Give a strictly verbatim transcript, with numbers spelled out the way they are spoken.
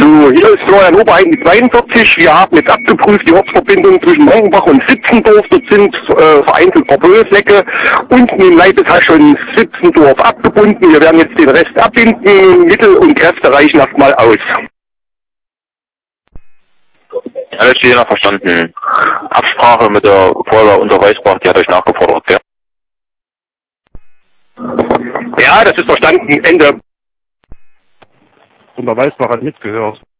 So, hier ist Florian Oberheim zweiundvierzig. Wir haben jetzt abgeprüft die Ortsverbindung zwischen Morgenbach und Sitzendorf. Dort sind äh, vereinzelt Problemflecke. Unten im Leibes hat schon Sitzendorf abgebunden. Wir werden jetzt den Rest abbinden. Mittel und Kräfte reichen erstmal aus. Alles steht verstanden. Absprache mit der Feuerwehr Unterweißbach, die hat euch nachgefordert, ja? Ja, das ist verstanden. Ende. Unterweißbach hat mitgehört.